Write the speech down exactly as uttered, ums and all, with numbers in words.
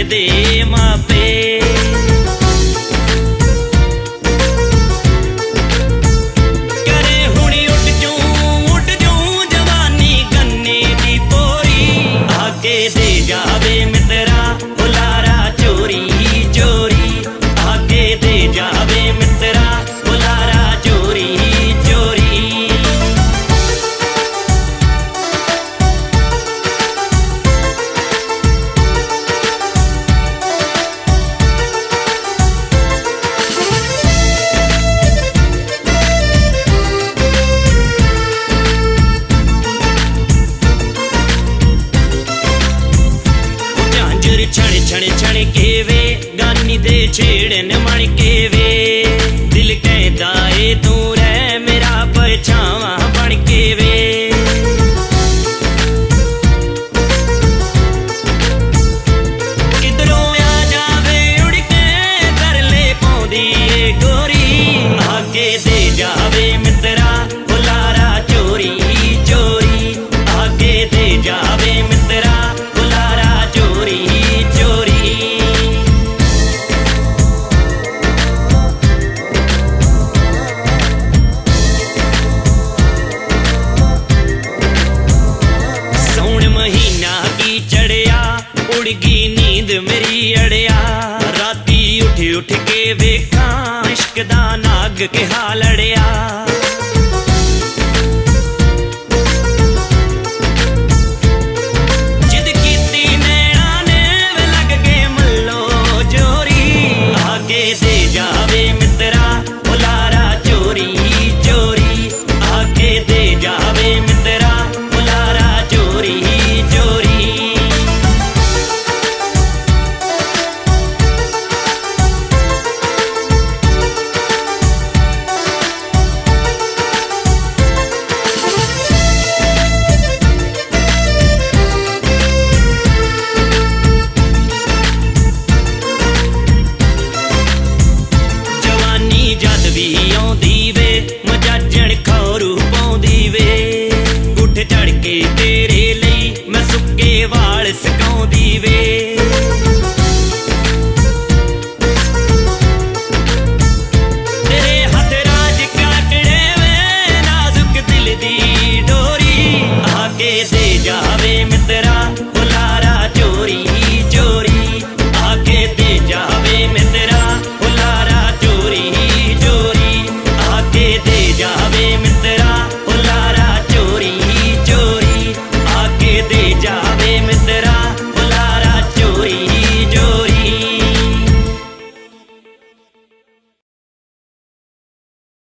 दे मापे। करे हुणी उठ जूं उठ जूं जवानी गन्ने दी पोरी, आगे दे जावे मित्रा बुलारा चोरी चोरी, आगे दे जावे मित्रा बुलारा चोरी चोरी। छण छण छण के वे गानी दे छेड़न मण के वे, दिल कहता है तू रह मेरा परछावा बन के वे। किधरों आ जावे उड़ के कर ले पौंदी ए गोरी, आगे दे जावे मित्रा बुलारा चोरी चोरी, आगे दे जावे मित्रा बुलारा चोरी चोरी। सौन महीना की चढ़िया उड़गी नींद मेरी अड़िया, राती उठ उठ के वेखा इश्क दा नाग के हाल अड़िया। आगे दे जावे मित्रा बुलारा चोरी चोरी, आगे दे जावे मित्रा बुलारा चोरी चोरी। जद भी आउंदी वे मजाजण खौरू पाउंदी वे, उठ चढ़ के तेरे लई मैं सुक्के वाल सकाउंदी वे। तेरे हथ राज काकड़े वे नाजुक दिल दी डोरी, आगे दे जावे मित्रा